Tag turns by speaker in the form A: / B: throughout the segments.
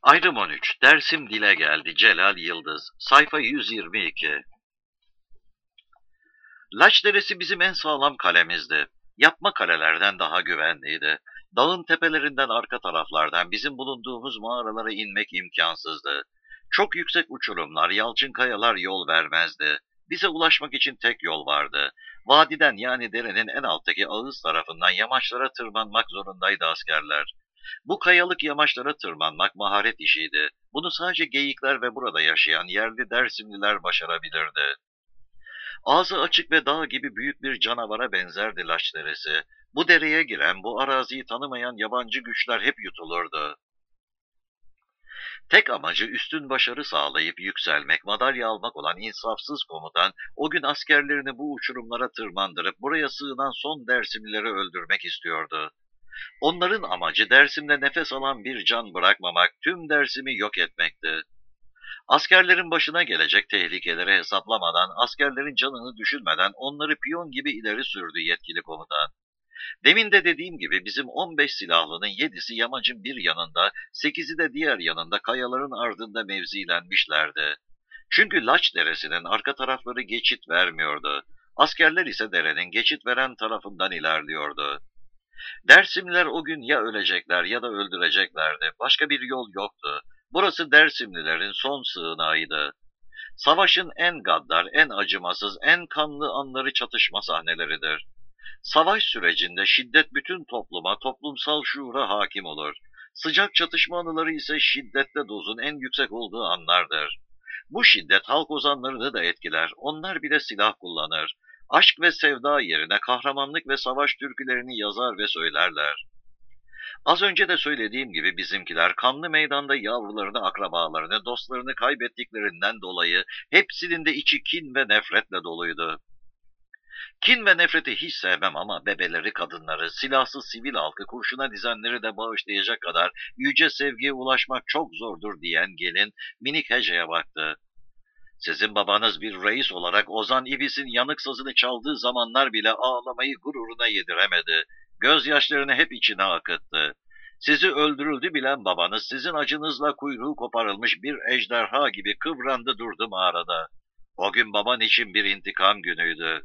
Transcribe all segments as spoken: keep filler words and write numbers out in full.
A: Ayrım on üç. Dersim dile geldi. Celal Yıldız. Sayfa yüz yirmi iki. Laç Deresi bizim en sağlam kalemizdi. Yapma kalelerden daha güvenliydi. Dağın tepelerinden arka taraflardan bizim bulunduğumuz mağaralara inmek imkansızdı. Çok yüksek uçurumlar, yalçın kayalar yol vermezdi. Bize ulaşmak için tek yol vardı. Vadiden yani derenin en alttaki ağız tarafından yamaçlara tırmanmak zorundaydı askerler. Bu kayalık yamaçlara tırmanmak maharet işiydi. Bunu sadece geyikler ve burada yaşayan yerli Dersimliler başarabilirdi. Ağzı açık ve dağ gibi büyük bir canavara benzerdi Laç Deresi. Bu dereye giren, bu araziyi tanımayan yabancı güçler hep yutulurdu. Tek amacı üstün başarı sağlayıp yükselmek, madalya almak olan insafsız komutan, o gün askerlerini bu uçurumlara tırmandırıp buraya sığınan son Dersimlileri öldürmek istiyordu. Onların amacı Dersim'de nefes alan bir can bırakmamak, tüm Dersim'i yok etmekti. Askerlerin başına gelecek tehlikeleri hesaplamadan, askerlerin canını düşünmeden onları piyon gibi ileri sürdü yetkili komutan. Demin de dediğim gibi bizim on beş silahlının yedisi yamacın bir yanında, sekizi de diğer yanında kayaların ardında mevzilenmişlerdi. Çünkü Laç Deresi'nin arka tarafları geçit vermiyordu. Askerler ise derenin geçit veren tarafından ilerliyordu. Dersimliler o gün ya ölecekler ya da öldüreceklerdi. Başka bir yol yoktu. Burası Dersimlilerin son sığınağıydı. Savaşın en gaddar, en acımasız, en kanlı anları çatışma sahneleridir. Savaş sürecinde şiddet bütün topluma, toplumsal şuura hakim olur. Sıcak çatışma anıları ise şiddette dozun en yüksek olduğu anlardır. Bu şiddet halk ozanlarını da etkiler. Onlar bile silah kullanır. Aşk ve sevda yerine kahramanlık ve savaş türkülerini yazar ve söylerler. Az önce de söylediğim gibi bizimkiler kanlı meydanda yavrularını, akrabalarını, dostlarını kaybettiklerinden dolayı hepsinin de içi kin ve nefretle doluydu. Kin ve nefreti hiç sevmem ama bebeleri, kadınları, silahsız sivil halkı, kurşuna dizenleri de bağışlayacak kadar yüce sevgiye ulaşmak çok zordur diyen gelin minik Hece'ye baktı. Sizin babanız bir reis olarak Ozan İbis'in yanık sazını çaldığı zamanlar bile ağlamayı gururuna yediremedi. Gözyaşlarını hep içine akıttı. Sizi öldürüldü bilen babanız sizin acınızla kuyruğu koparılmış bir ejderha gibi kıvrandı durdu mağarada. O gün baban için bir intikam günüydü.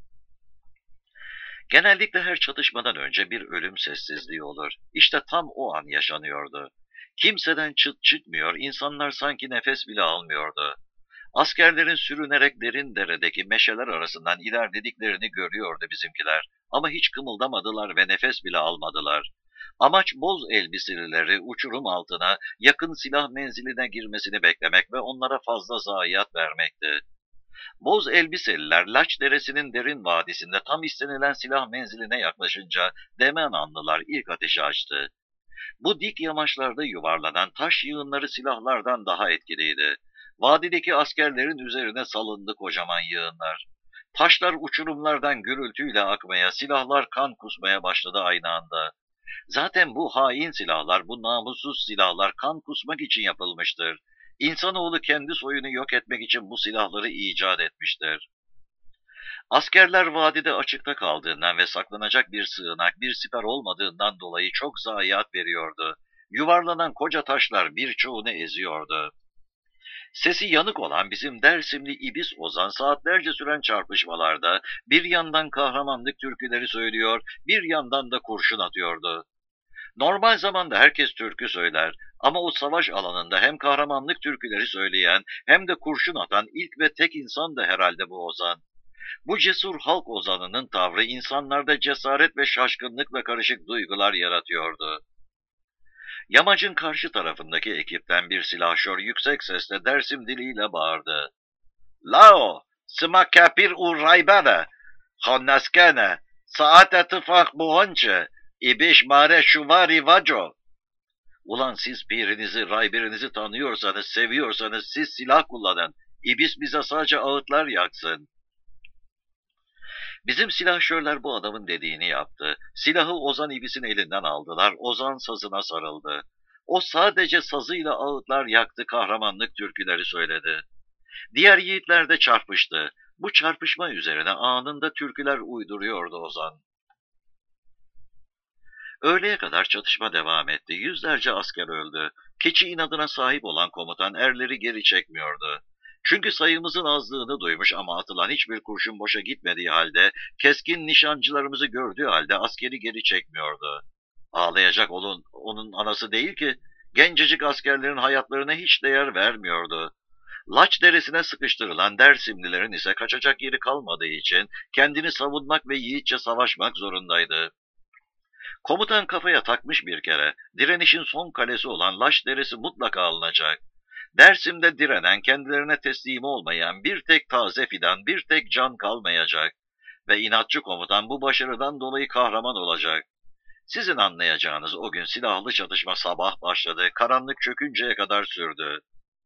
A: Genellikle her çatışmadan önce bir ölüm sessizliği olur. İşte tam o an yaşanıyordu. Kimseden çıt çıkmıyor, insanlar sanki nefes bile almıyordu. Askerlerin sürünerek derin deredeki meşeler arasından ilerlediklerini görüyordu bizimkiler. Ama hiç kımıldamadılar ve nefes bile almadılar. Amaç boz elbiselileri uçurum altına, yakın silah menziline girmesini beklemek ve onlara fazla zayiat vermekti. Boz elbiseliler Laç Deresi'nin derin vadisinde tam istenilen silah menziline yaklaşınca Demenanlılar ilk ateşi açtı. Bu dik yamaçlarda yuvarlanan taş yığınları silahlardan daha etkiliydi. Vadideki askerlerin üzerine salındı kocaman yığınlar. Taşlar uçurumlardan gürültüyle akmaya, silahlar kan kusmaya başladı aynı anda. Zaten bu hain silahlar, bu namussuz silahlar kan kusmak için yapılmıştır. İnsanoğlu kendi soyunu yok etmek için bu silahları icat etmiştir. Askerler vadide açıkta kaldığından ve saklanacak bir sığınak, bir siper olmadığından dolayı çok zayiat veriyordu. Yuvarlanan koca taşlar birçoğunu eziyordu. Sesi yanık olan bizim Dersimli İbis Ozan saatlerce süren çarpışmalarda bir yandan kahramanlık türküleri söylüyor, bir yandan da kurşun atıyordu. Normal zamanda herkes türkü söyler ama o savaş alanında hem kahramanlık türküleri söyleyen hem de kurşun atan ilk ve tek insan da herhalde bu Ozan. Bu cesur halk ozanının tavrı insanlarda cesaret ve şaşkınlıkla karışık duygular yaratıyordu. Yamacın karşı tarafındaki ekipten bir silahşor yüksek sesle Dersim diliyle bağırdı. Lao, sıma kapir u raybana, honnaskene, saate tıfak buhonce, ibiş mare şuvari vaco. Ulan siz pirinizi, raybirinizi tanıyorsanız, seviyorsanız siz silah kullanın. İbis bize sadece ağıtlar yaksın. Bizim silahşörler bu adamın dediğini yaptı. Silahı Ozan İbis'in elinden aldılar. Ozan sazına sarıldı. O sadece sazıyla ağıtlar yaktı, kahramanlık türküleri söyledi. Diğer yiğitler de çarpıştı. Bu çarpışma üzerine anında türküler uyduruyordu Ozan. Öğleye kadar çatışma devam etti. Yüzlerce asker öldü. Keçi inadına sahip olan komutan erleri geri çekmiyordu. Çünkü sayımızın azlığını duymuş ama atılan hiçbir kurşun boşa gitmediği halde, keskin nişancılarımızı gördüğü halde askeri geri çekmiyordu. Ağlayacak olun, onun anası değil ki, gencecik askerlerin hayatlarına hiç değer vermiyordu. Laç deresine sıkıştırılan Dersimlilerin ise kaçacak yeri kalmadığı için kendini savunmak ve yiğitçe savaşmak zorundaydı. Komutan kafaya takmış bir kere, direnişin son kalesi olan Laç deresi mutlaka alınacak. Dersim'de direnen, kendilerine teslim olmayan bir tek taze fidan, bir tek can kalmayacak. Ve inatçı komutan bu başarıdan dolayı kahraman olacak. Sizin anlayacağınız o gün silahlı çatışma sabah başladı, karanlık çökünceye kadar sürdü.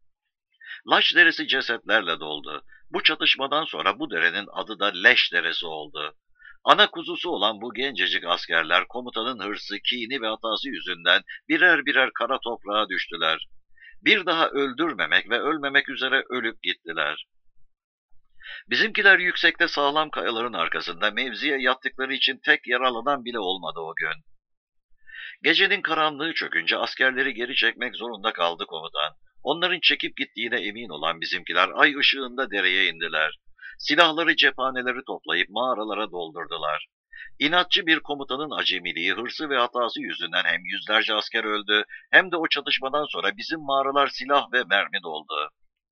A: Laç deresi cesetlerle doldu. Bu çatışmadan sonra bu derenin adı da Leş deresi oldu. Ana kuzusu olan bu gencecik askerler komutanın hırsı, kini ve hatası yüzünden birer birer kara toprağa düştüler. Bir daha öldürmemek ve ölmemek üzere ölüp gittiler. Bizimkiler yüksekte sağlam kayaların arkasında mevziye yattıkları için tek yaralanan bile olmadı o gün. Gecenin karanlığı çökünce askerleri geri çekmek zorunda kaldı komutan. Onların çekip gittiğine emin olan bizimkiler ay ışığında dereye indiler. Silahları, cephaneleri toplayıp mağaralara doldurdular. İnatçı bir komutanın acemiliği, hırsı ve hatası yüzünden hem yüzlerce asker öldü, hem de o çatışmadan sonra bizim mağaralar silah ve mermi doldu.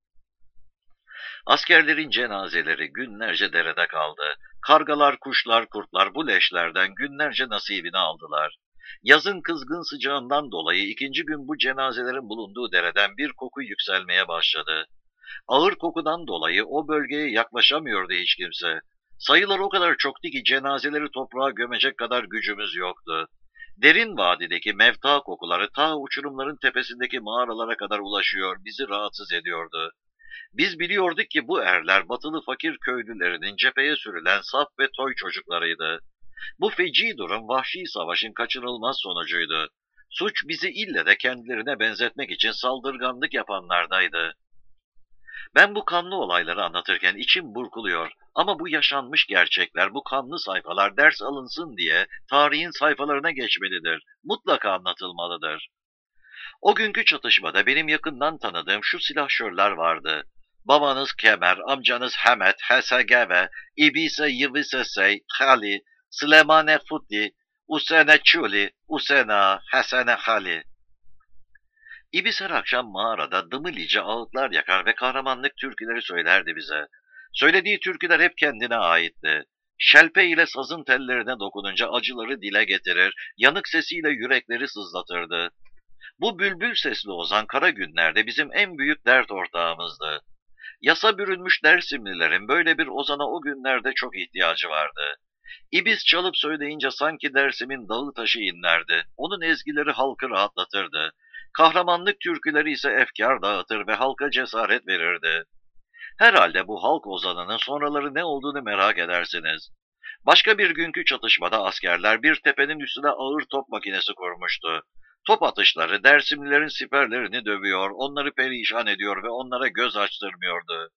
A: Askerlerin cenazeleri günlerce derede kaldı. Kargalar, kuşlar, kurtlar bu leşlerden günlerce nasibini aldılar. Yazın kızgın sıcağından dolayı ikinci gün bu cenazelerin bulunduğu dereden bir koku yükselmeye başladı. Ağır kokudan dolayı o bölgeye yaklaşamıyordu hiç kimse. Sayılar o kadar çoktu ki cenazeleri toprağa gömecek kadar gücümüz yoktu. Derin vadideki mevta kokuları ta uçurumların tepesindeki mağaralara kadar ulaşıyor, bizi rahatsız ediyordu. Biz biliyorduk ki bu erler batılı fakir köylülerinin cepheye sürülen saf ve toy çocuklarıydı. Bu feci durum vahşi savaşın kaçınılmaz sonucuydu. Suç bizi ille de kendilerine benzetmek için saldırganlık yapanlardaydı. Ben bu kanlı olayları anlatırken içim burkuluyor ama bu yaşanmış gerçekler, bu kanlı sayfalar ders alınsın diye tarihin sayfalarına geçmelidir, mutlaka anlatılmalıdır. O günkü çatışmada benim yakından tanıdığım şu silahşörler vardı. Babanız Kemer, amcanız Hemet, Hesegeve, İbise Yıvisesey, Hali, Slemane Futi, Usene Çuli, Usena, Hesene Hali. İbis her akşam mağarada dımilice ağıtlar yakar ve kahramanlık türküleri söylerdi bize. Söylediği türküler hep kendine aitti. Şelpe ile sazın tellerine dokununca acıları dile getirir, yanık sesiyle yürekleri sızlatırdı. Bu bülbül sesli ozan kara günlerde bizim en büyük dert ortağımızdı. Yasa bürünmüş Dersimlilerin böyle bir ozana o günlerde çok ihtiyacı vardı. İbis çalıp söyleyince sanki Dersim'in dağı taşı inlerdi. Onun ezgileri halkı rahatlatırdı. Kahramanlık türküleri ise efkar dağıtır ve halka cesaret verirdi. Herhalde bu halk ozanının sonraları ne olduğunu merak edersiniz. Başka bir günkü çatışmada askerler bir tepenin üstüne ağır top makinesi kurmuştu. Top atışları Dersimlilerin siperlerini dövüyor, onları perişan ediyor ve onlara göz açtırmıyordu.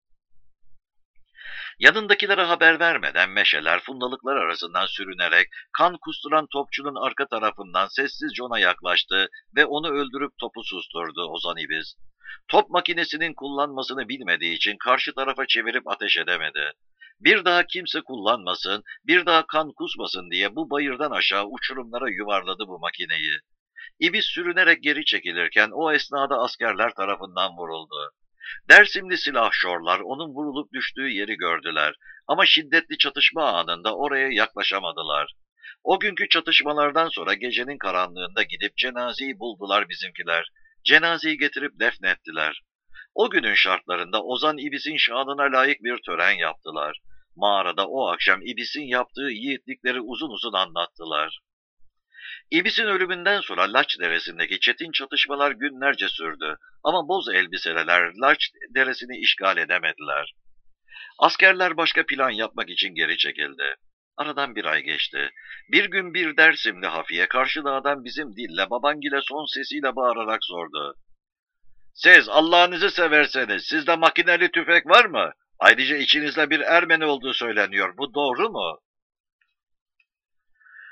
A: Yanındakilere haber vermeden meşeler fundalıklar arasından sürünerek kan kusturan topçunun arka tarafından sessizce ona yaklaştı ve onu öldürüp topu susturdu Ozan İbiz. Top makinesinin kullanmasını bilmediği için karşı tarafa çevirip ateş edemedi. Bir daha kimse kullanmasın, bir daha kan kusmasın diye bu bayırdan aşağı uçurumlara yuvarladı bu makineyi. İbiz sürünerek geri çekilirken o esnada askerler tarafından vuruldu. Dersimli silahşorlar onun vurulup düştüğü yeri gördüler ama şiddetli çatışma anında oraya yaklaşamadılar. O günkü çatışmalardan sonra gecenin karanlığında gidip cenazeyi buldular bizimkiler. Cenazeyi getirip defnettiler. O günün şartlarında Ozan İbis'in şanına layık bir tören yaptılar. Mağarada o akşam İbis'in yaptığı yiğitlikleri uzun uzun anlattılar. İbis'in ölümünden sonra Laç Deresi'ndeki çetin çatışmalar günlerce sürdü ama boz elbiseler Laç Deresi'ni işgal edemediler. Askerler başka plan yapmak için geri çekildi. Aradan bir ay geçti. Bir gün bir Dersimli hafiye karşı dağdan bizim dille babangile son sesiyle bağırarak sordu. Siz Allah'ınızı severseniz sizde makineli tüfek var mı? Ayrıca içinizde bir Ermeni olduğu söyleniyor. Bu doğru mu?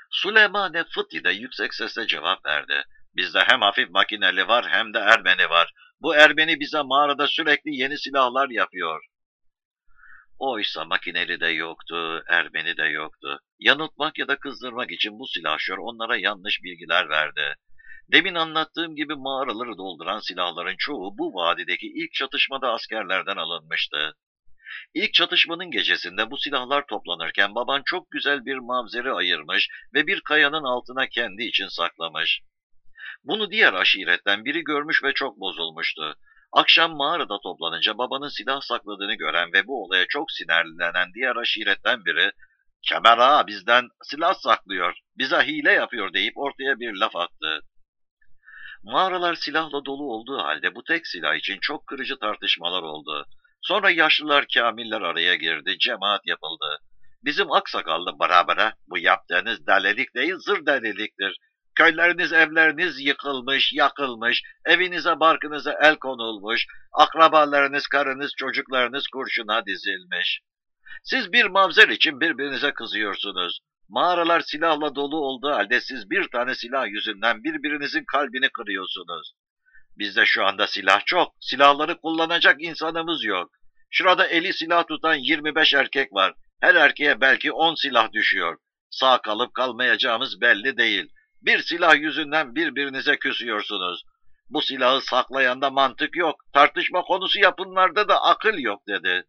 A: Süleymane Fıti de yüksek sesle cevap verdi. Bizde hem hafif makineli var hem de Ermeni var. Bu Ermeni bize mağarada sürekli yeni silahlar yapıyor. Oysa makineli de yoktu, Ermeni de yoktu. Yanıltmak ya da kızdırmak için bu silahşör onlara yanlış bilgiler verdi. Demin anlattığım gibi mağaraları dolduran silahların çoğu bu vadideki ilk çatışmada askerlerden alınmıştı. İlk çatışmanın gecesinde bu silahlar toplanırken baban çok güzel bir mavzeri ayırmış ve bir kayanın altına kendi için saklamış. Bunu diğer aşiretten biri görmüş ve çok bozulmuştu. Akşam mağarada toplanınca babanın silah sakladığını gören ve bu olaya çok sinirlenen diğer aşiretten biri, "Kemer ağa bizden silah saklıyor, bize hile yapıyor" deyip ortaya bir laf attı. Mağaralar silahla dolu olduğu halde bu tek silah için çok kırıcı tartışmalar oldu. Sonra yaşlılar kamiller araya girdi, cemaat yapıldı. Bizim aksakallı barabara, "Bu yaptığınız delilik değil zır deliliktir. Köyleriniz, evleriniz yıkılmış, yakılmış, evinize barkınıza el konulmuş, akrabalarınız, karınız, çocuklarınız kurşuna dizilmiş. Siz bir mavzer için birbirinize kızıyorsunuz. Mağaralar silahla dolu olduğu halde siz bir tane silah yüzünden birbirinizin kalbini kırıyorsunuz. Bizde şu anda silah çok, silahları kullanacak insanımız yok. Şurada eli silah tutan yirmi beş erkek var. Her erkeğe belki on silah düşüyor. Sağ kalıp kalmayacağımız belli değil. Bir silah yüzünden birbirinize küsüyorsunuz. Bu silahı saklayanda mantık yok, tartışma konusu yapınlarda da akıl yok" dedi.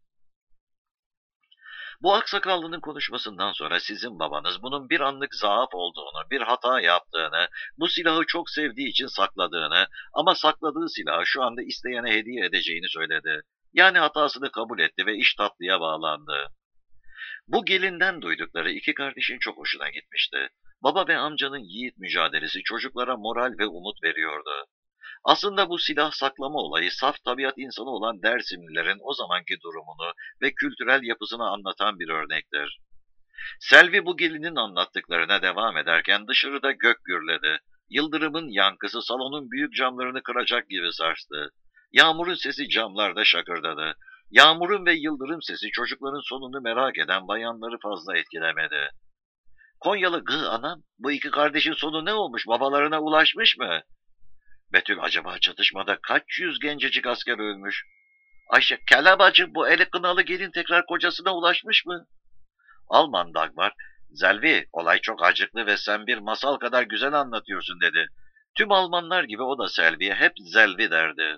A: Bu aksakallının konuşmasından sonra sizin babanız bunun bir anlık zaaf olduğunu, bir hata yaptığını, bu silahı çok sevdiği için sakladığını ama sakladığı silahı şu anda isteyene hediye edeceğini söyledi. Yani hatasını kabul etti ve iş tatlıya bağlandı. Bu gelinden duydukları iki kardeşin çok hoşuna gitmişti. Baba ve amcanın yiğit mücadelesi çocuklara moral ve umut veriyordu. Aslında bu silah saklama olayı saf tabiat insanı olan Dersimlilerin o zamanki durumunu ve kültürel yapısını anlatan bir örnektir. Selvi bu gelinin anlattıklarına devam ederken dışarıda gök gürledi. Yıldırımın yankısı salonun büyük camlarını kıracak gibi sarstı. Yağmurun sesi camlarda şakırdadı. Yağmurun ve yıldırım sesi çocukların sonunu merak eden bayanları fazla etkilemedi. "Konyalı gı anam, bu iki kardeşin sonu ne olmuş, babalarına ulaşmış mı?" "Betül, acaba çatışmada kaç yüz gencecik asker ölmüş?" "Ayşe, kelebacı, bu eli kınalı gelin tekrar kocasına ulaşmış mı?" Alman Dagmar, "Zelvi, olay çok acıklı ve sen bir masal kadar güzel anlatıyorsun" dedi. Tüm Almanlar gibi o da Selvi'ye hep Zelvi derdi.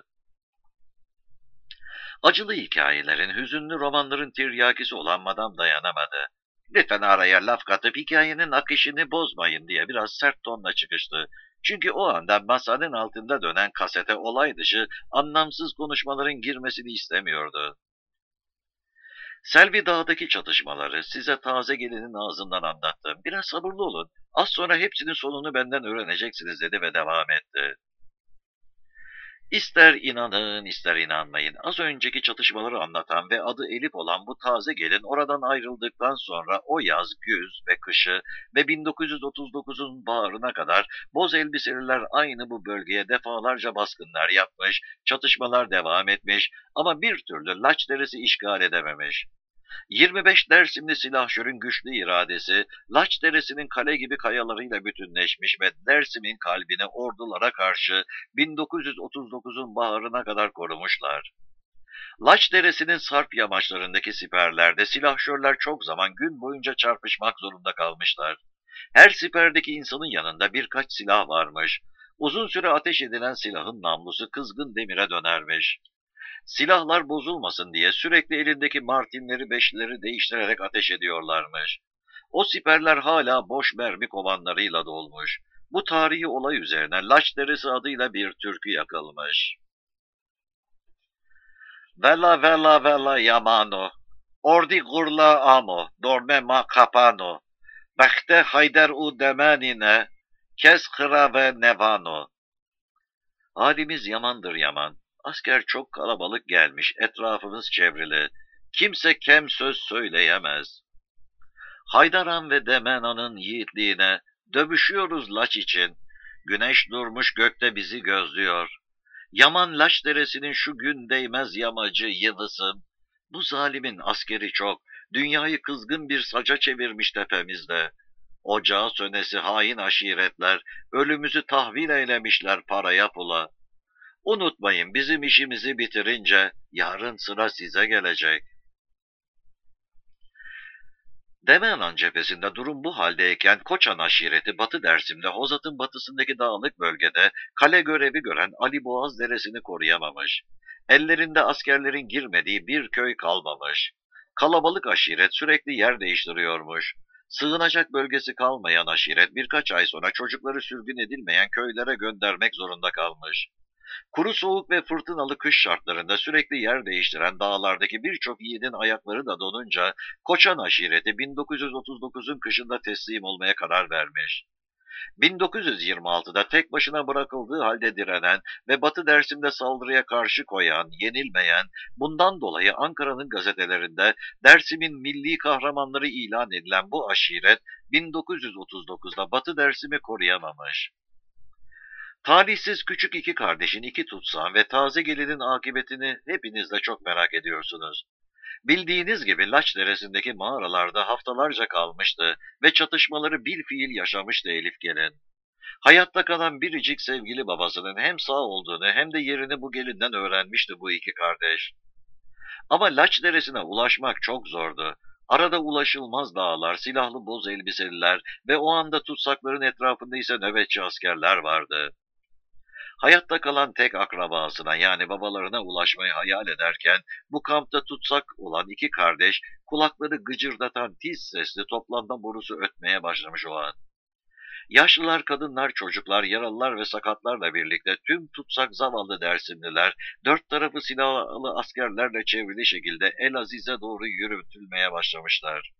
A: Acılı hikayelerin, hüzünlü romanların tiryakisi olan Madame dayanamadı. "Lütfen araya laf katıp hikayenin akışını bozmayın" diye biraz sert tonla çıkıştı. Çünkü o anda masanın altında dönen kasete olay dışı, anlamsız konuşmaların girmesini istemiyordu. "Selvi Dağ'daki çatışmaları size taze gelinin ağzından anlattım. Biraz sabırlı olun. Az sonra hepsinin sonunu benden öğreneceksiniz" dedi ve devam etti. İster inanın, ister inanmayın, az önceki çatışmaları anlatan ve adı Elif olan bu taze gelin oradan ayrıldıktan sonra o yaz, güz ve kışı ve bin dokuz yüz otuz dokuzun baharına kadar boz elbiseliler aynı bu bölgeye defalarca baskınlar yapmış, çatışmalar devam etmiş ama bir türlü Laç Deresi işgal edememiş. yirmi beş Dersimli silahşörün güçlü iradesi, Laç Deresi'nin kale gibi kayalarıyla bütünleşmiş ve Dersim'in kalbini ordulara karşı bin dokuz yüz otuz dokuzun baharına kadar korumuşlar. Laç Deresi'nin sarp yamaçlarındaki siperlerde silahşörler çok zaman gün boyunca çarpışmak zorunda kalmışlar. Her siperdeki insanın yanında birkaç silah varmış. Uzun süre ateş edilen silahın namlusu kızgın demire dönermiş. Silahlar bozulmasın diye sürekli elindeki martinleri, beşlileri değiştirerek ateş ediyorlarmış. O siperler hala boş mermi kovanlarıyla dolmuş. Bu tarihi olay üzerine Laç Deresi adıyla bir türkü yakılmış. "Vela vela vela yamano, ordi gurla amo, dorme ma kapano, bekte hayder u demenine, kes kıra ve nevano." "Halimiz yamandır yaman. Asker çok kalabalık gelmiş, etrafımız çevrili. Kimse kem söz söyleyemez. Haydaran ve Demena'nın yiğitliğine dövüşüyoruz Laç için. Güneş durmuş gökte bizi gözlüyor. Yaman Laç Deresi'nin şu gün değmez yamacı yıldızım. Bu zalimin askeri çok, dünyayı kızgın bir saca çevirmiş tepemizde. Ocağı sönesi hain aşiretler, ölümüzü tahvil eylemişler paraya pula. Unutmayın bizim işimizi bitirince yarın sıra size gelecek. Demeanan cephesinde durum bu haldeyken Koçan aşireti Batı Dersim'de Hozat'ın batısındaki dağlık bölgede kale görevi gören Ali Boğaz Deresi'ni koruyamamış. Ellerinde askerlerin girmediği bir köy kalmamış. Kalabalık aşiret sürekli yer değiştiriyormuş. Sığınacak bölgesi kalmayan aşiret birkaç ay sonra çocukları sürgün edilmeyen köylere göndermek zorunda kalmış. Kuru soğuk ve fırtınalı kış şartlarında sürekli yer değiştiren dağlardaki birçok yiğidin ayakları da donunca Koçan aşireti bin dokuz yüz otuz dokuzun kışında teslim olmaya karar vermiş. bin dokuz yüz yirmi altıda tek başına bırakıldığı halde direnen ve Batı Dersim'de saldırıya karşı koyan, yenilmeyen, bundan dolayı Ankara'nın gazetelerinde Dersim'in milli kahramanları ilan edilen bu aşiret bin dokuz yüz otuz dokuzda Batı Dersim'i koruyamamış. Talihsiz küçük iki kardeşin iki tutsağı ve taze gelinin akıbetini hepiniz de çok merak ediyorsunuz. Bildiğiniz gibi Laç Deresi'ndeki mağaralarda haftalarca kalmıştı ve çatışmaları bilfiil yaşamıştı Elif gelin. Hayatta kalan biricik sevgili babasının hem sağ olduğunu hem de yerini bu gelinden öğrenmişti bu iki kardeş. Ama Laç Deresi'ne ulaşmak çok zordu. Arada ulaşılmaz dağlar, silahlı boz elbiseliler ve o anda tutsakların etrafında ise nöbetçi askerler vardı. Hayatta kalan tek akrabasına yani babalarına ulaşmayı hayal ederken bu kampta tutsak olan iki kardeş kulakları gıcırdatan tiz sesli toplanma borusu ötmeye başlamış o an. Yaşlılar, kadınlar, çocuklar, yaralılar ve sakatlarla birlikte tüm tutsak zavallı Dersimliler dört tarafı silahlı askerlerle çevrili şekilde Elaziz'e doğru yürütülmeye başlamışlar.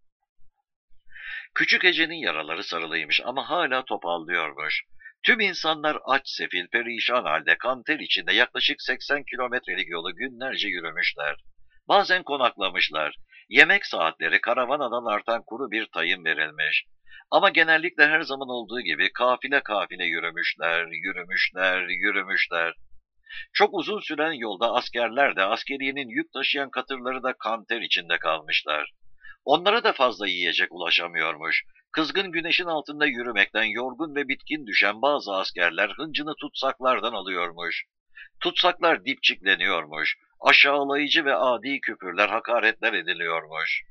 A: Küçük Ece'nin yaraları sarılıymış ama hala topallıyormuş. Tüm insanlar aç, sefil, perişan halde kan ter içinde yaklaşık seksen kilometrelik yolu günlerce yürümüşler. Bazen konaklamışlar. Yemek saatleri karavanadan artan kuru bir tayın verilmiş. Ama genellikle her zaman olduğu gibi kafile kafile yürümüşler, yürümüşler, yürümüşler. Çok uzun süren yolda askerler de askeriyenin yük taşıyan katırları da kan ter içinde kalmışlar. Onlara da fazla yiyecek ulaşamıyormuş. Kızgın güneşin altında yürümekten yorgun ve bitkin düşen bazı askerler hıncını tutsaklardan alıyormuş. Tutsaklar dipçikleniyormuş. Aşağılayıcı ve adi küfürler, hakaretler ediliyormuş.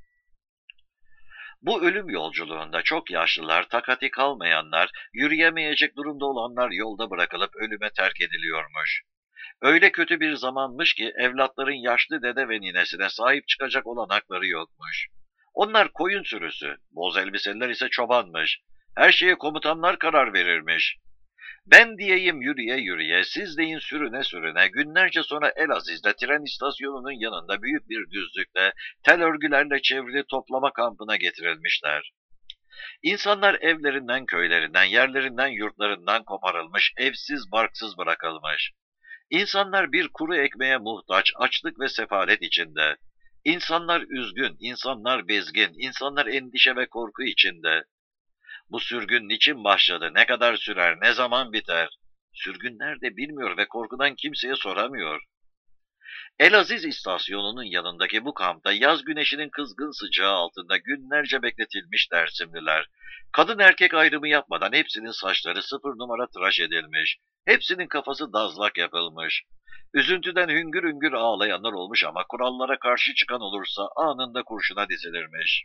A: Bu ölüm yolculuğunda çok yaşlılar, takati kalmayanlar, yürüyemeyecek durumda olanlar yolda bırakılıp ölüme terk ediliyormuş. Öyle kötü bir zamanmış ki evlatların yaşlı dede ve ninesine sahip çıkacak olanakları yokmuş. Onlar koyun sürüsü, boz elbiseliler ise çobanmış. Her şeye komutanlar karar verirmiş. Ben diyeyim yürüye yürüye, siz deyin sürüne sürüne, günlerce sonra Elaziz'de tren istasyonunun yanında büyük bir düzlükte tel örgülerle çevrili toplama kampına getirilmişler. İnsanlar evlerinden, köylerinden, yerlerinden, yurtlarından koparılmış, evsiz, barksız bırakılmış. İnsanlar bir kuru ekmeğe muhtaç, açlık ve sefalet içinde. İnsanlar üzgün, insanlar bezgin, insanlar endişe ve korku içinde. Bu sürgün niçin başladı, ne kadar sürer, ne zaman biter? Sürgün nerede bilmiyor ve korkudan kimseye soramıyor. Elaziz istasyonunun yanındaki bu kampta yaz güneşinin kızgın sıcağı altında günlerce bekletilmiş Dersimliler. Kadın erkek ayrımı yapmadan hepsinin saçları sıfır numara tıraş edilmiş. Hepsinin kafası dazlak yapılmış. Üzüntüden hüngür hüngür ağlayanlar olmuş ama kurallara karşı çıkan olursa anında kurşuna dizilirmiş.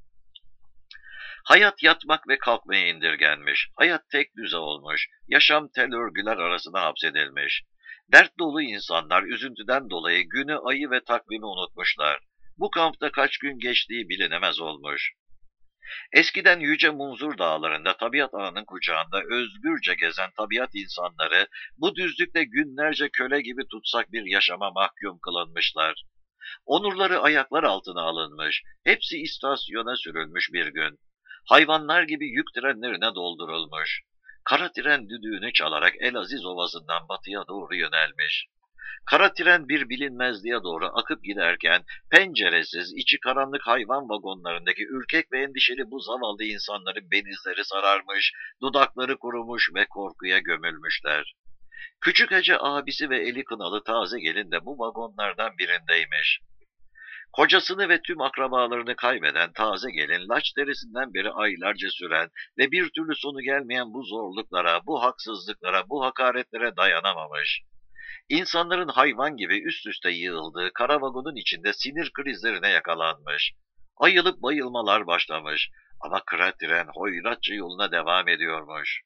A: Hayat yatmak ve kalkmaya indirgenmiş. Hayat tek düze olmuş. Yaşam tel örgüler arasına hapsedilmiş. Dert dolu insanlar üzüntüden dolayı günü, ayı ve takvimi unutmuşlar. Bu kampta kaç gün geçtiği bilinemez olmuş. Eskiden yüce Munzur dağlarında tabiat ananın kucağında özgürce gezen tabiat insanları bu düzlükte günlerce köle gibi tutsak bir yaşama mahkum kılınmışlar. Onurları ayaklar altına alınmış, hepsi istasyona sürülmüş bir gün. Hayvanlar gibi yük trenlerine doldurulmuş. Kara tren düdüğünü çalarak Elaziz Ovası'ndan batıya doğru yönelmiş. Kara tren bir bilinmezliğe doğru akıp giderken penceresiz, içi karanlık hayvan vagonlarındaki ürkek ve endişeli bu zavallı insanların benizleri sararmış, dudakları kurumuş ve korkuya gömülmüşler. Küçük Ece abisi ve eli kınalı taze gelin de bu vagonlardan birindeymiş. Kocasını ve tüm akrabalarını kaybeden taze gelin laç derisinden beri aylarca süren ve bir türlü sonu gelmeyen bu zorluklara, bu haksızlıklara, bu hakaretlere dayanamamış. İnsanların hayvan gibi üst üste yığıldığı kara vagonun içinde sinir krizlerine yakalanmış. Ayılıp bayılmalar başlamış ama kıra tren hoyratça yoluna devam ediyormuş.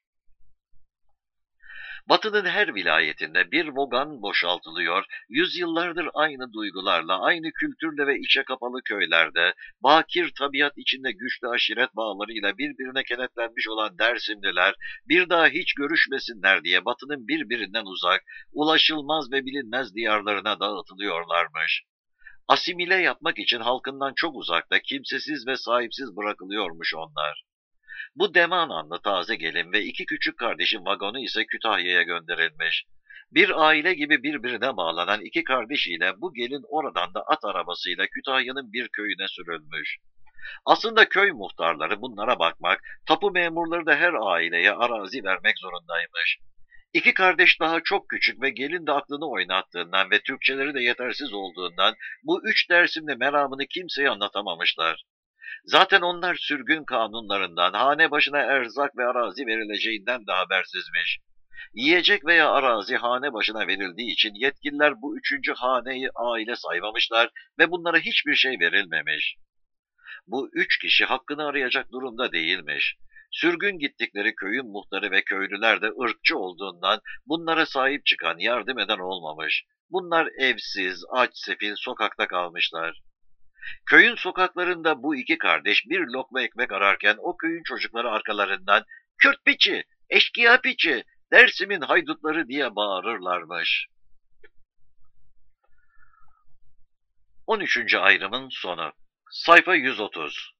A: Batı'nın her vilayetinde bir vogan boşaltılıyor, yüzyıllardır aynı duygularla, aynı kültürle ve içe kapalı köylerde, bakir tabiat içinde güçlü aşiret bağlarıyla birbirine kenetlenmiş olan Dersimliler, bir daha hiç görüşmesinler diye Batı'nın birbirinden uzak, ulaşılmaz ve bilinmez diyarlarına dağıtılıyorlarmış. Asimile yapmak için halkından çok uzakta, kimsesiz ve sahipsiz bırakılıyormuş onlar. Bu Demananlı taze gelin ve iki küçük kardeşin vagonu ise Kütahya'ya gönderilmiş. Bir aile gibi birbirine bağlanan iki kardeş ile bu gelin oradan da at arabasıyla Kütahya'nın bir köyüne sürülmüş. Aslında köy muhtarları bunlara bakmak, tapu memurları da her aileye arazi vermek zorundaymış. İki kardeş daha çok küçük ve gelin de aklını oynattığından ve Türkçeleri de yetersiz olduğundan bu üç Dersimli meramını kimseye anlatamamışlar. Zaten onlar sürgün kanunlarından, hane başına erzak ve arazi verileceğinden de habersizmiş. Yiyecek veya arazi hane başına verildiği için yetkililer bu üçüncü haneyi aile saymamışlar ve bunlara hiçbir şey verilmemiş. Bu üç kişi hakkını arayacak durumda değilmiş. Sürgün gittikleri köyün muhtarı ve köylüler de ırkçı olduğundan bunlara sahip çıkan, yardım eden olmamış. Bunlar evsiz, aç, sefil, sokakta kalmışlar. Köyün sokaklarında bu iki kardeş bir lokma ekmek ararken o köyün çocukları arkalarından "Kürt piçi, eşkıya piçi, Dersim'in haydutları" diye bağırırlarmış. on üçüncü ayrımın sonu. Sayfa yüz otuz.